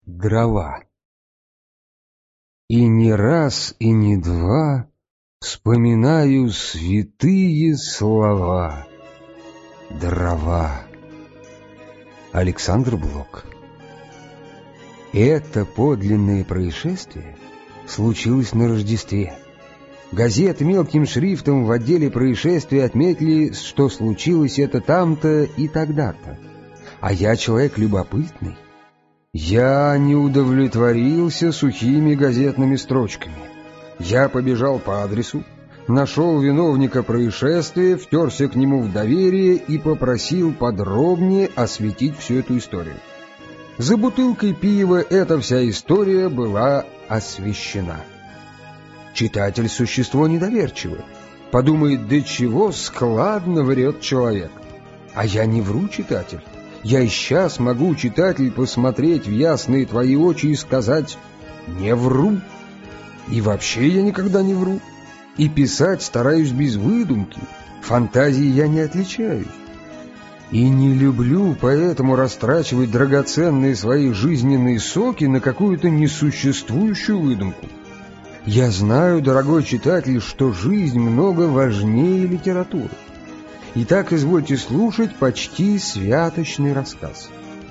Дрова. И не раз, и не два вспоминаю святые слова. Дрова. Александр Блок. Это подлинное происшествие случилось на Рождестве. Газеты мелким шрифтом в отделе происшествия отметили, что случилось это там-то и тогда-то. А я человек любопытный. Я не удовлетворился сухими газетными строчками. Я побежал по адресу, нашел виновника происшествия, втерся к нему в доверие и попросил подробнее осветить всю эту историю. За бутылкой пива эта вся история была освещена. Читатель — существо недоверчивое. Подумает, до чего складно врет человек. А я не вру, читатель. Я и сейчас могу, читатель, посмотреть в ясные твои очи и сказать: не вру. И вообще я никогда не вру. И писать стараюсь без выдумки. Фантазии я не отличаюсь. И не люблю поэтому растрачивать драгоценные свои жизненные соки на какую-то несуществующую выдумку. Я знаю, дорогой читатель, что жизнь много важнее литературы. Итак, извольте слушать почти святочный рассказ.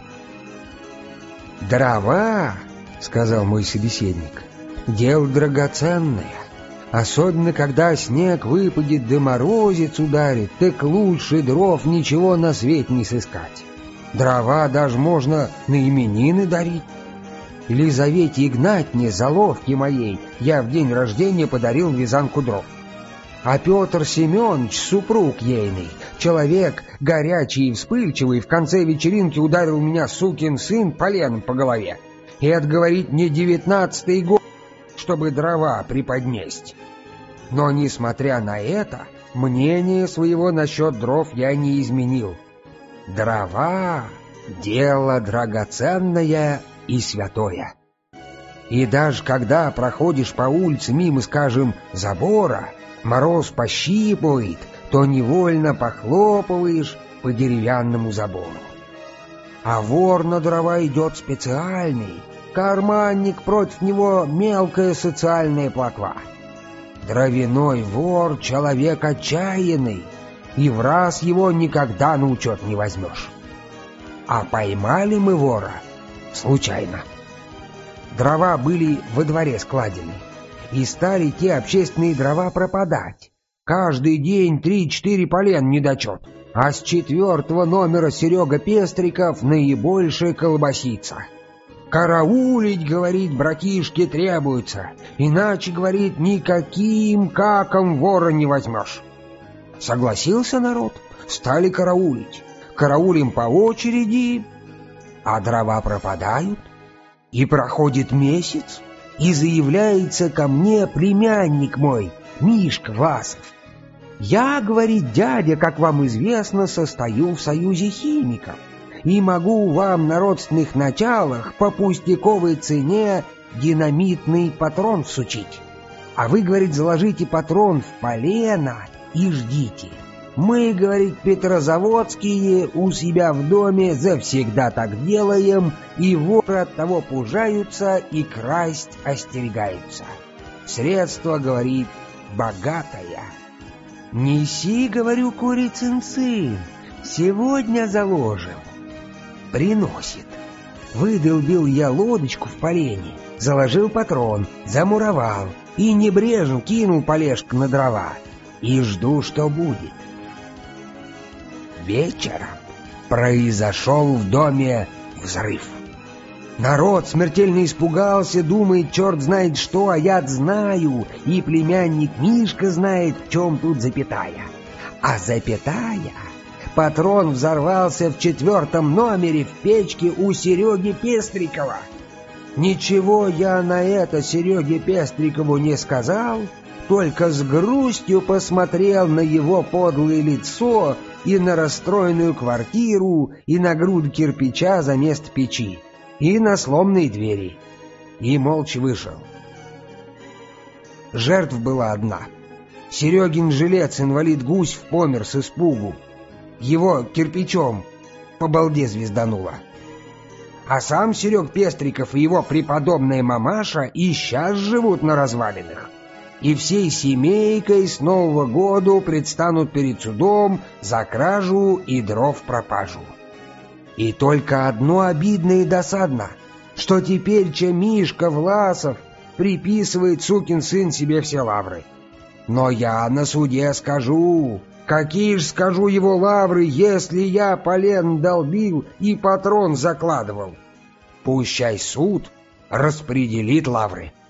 «Дрова, — сказал мой собеседник, — дело драгоценное. Особенно, когда снег выпадет да морозец ударит, так лучше дров ничего на свете не сыскать. Дрова даже можно на именины дарить. Елизавете Игнатьевне, заловке моей, я в день рождения подарил вязанку дров. А Петр Семенович, супруг ейный, человек горячий и вспыльчивый, в конце вечеринки ударил меня, сукин сын, поленом по голове. И это, говорит, не 19-й год, чтобы дрова преподнесть. Но, несмотря на это, мнение своего насчет дров я не изменил. Дрова — дело драгоценное и святое. И даже когда проходишь по улице мимо, скажем, забора, мороз пощипывает, то невольно похлопываешь по деревянному забору. А вор на дрова идет специальный, карманник, против него мелкая социальная плотва. Дровяной вор — человек отчаянный, и в раз его никогда на учет не возьмешь. А поймали мы вора случайно. Дрова были во дворе складены, и стали те общественные дрова пропадать. Каждый день 3-4 полен недочет, а с 4-го номера Серега Пестриков наибольшая колбасица. «Караулить, — говорит, — братишки, требуется, иначе, — говорит, — никаким каком вора не возьмешь». Согласился народ, стали караулить. Караулим по очереди, а дрова пропадают. И проходит месяц, и заявляется ко мне племянник мой, Мишка Васов. «Я, — говорит, — дядя, как вам известно, состою в союзе химиков, и могу вам на родственных началах по пустяковой цене динамитный патрон всучить. А вы, — говорит, — заложите патрон в полено и ждите. Мы, — говорит, — петрозаводские у себя в доме завсегда так делаем, и воры от того пужаются и красть остерегаются. Средство, — говорит, — богатое. Неси, — говорю, — курицын сын, сегодня заложим». Приносит. Выдолбил я лодочку в полене, заложил патрон, замуровал и небрежно кинул полежку на дрова. И жду, что будет. Вечером произошел в доме взрыв. Народ смертельно испугался, думает, черт знает что, а я знаю, и племянник Мишка знает, в чем тут запятая. А запятая: патрон взорвался в 4-м номере в печке у Сереги Пестрикова. Ничего я на это Сереге Пестрикову не сказал, только с грустью посмотрел на его подлое лицо и на расстроенную квартиру, и на груду кирпича за место печи, и на сломанные двери, и молча вышел. Жертв была одна. Серегин жилец, инвалид Гусь, помер с испугу. Его кирпичом по балде звездануло. А сам Серег Пестриков и его преподобная мамаша и сейчас живут на развалинах. И всей семейкой с Нового года предстанут перед судом за кражу и дров пропажу. И только одно обидно и досадно, что теперь Мишка Власов приписывает сукин сын себе все лавры. Но я на суде скажу, какие ж скажу его лавры, если я полен долбил и патрон закладывал. Пущай суд распределит лавры.